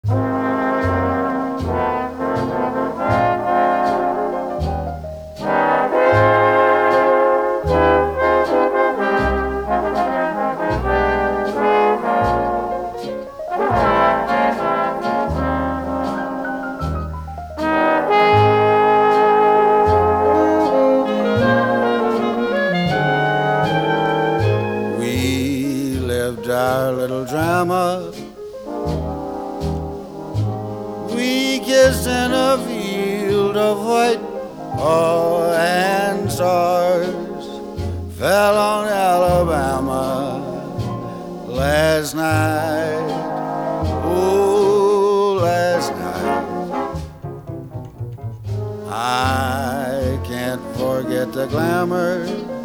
We lived our little drama. We kissed in a field of white, oh, and stars fell on Alabama last night. Oh, last night. I can't forget the glamour.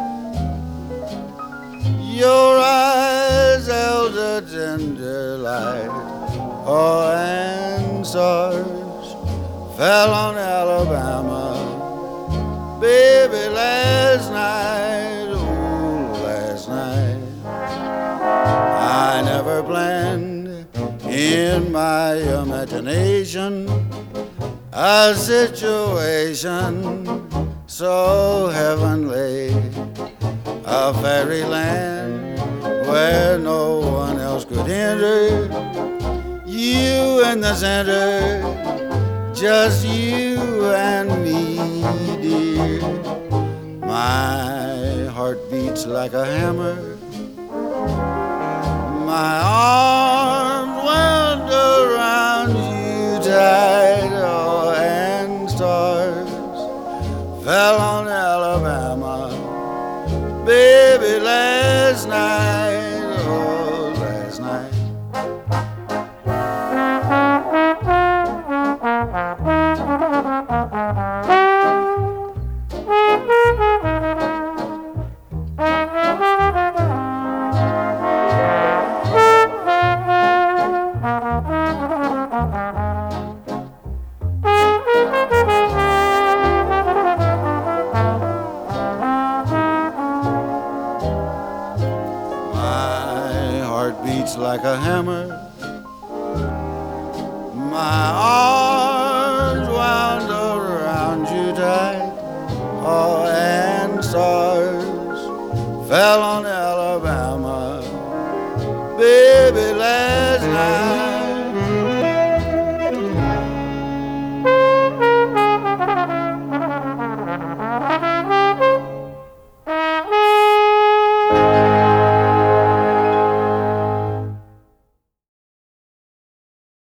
Your eyes held a tender light, oh, and stars fell on Alabama, baby, last night, oh, last night. I never planned in my imagination a situation so heavenly, a fairyland where no one else could enter. You in the center, just you and me, dear. My heart beats like a hammer. My arms went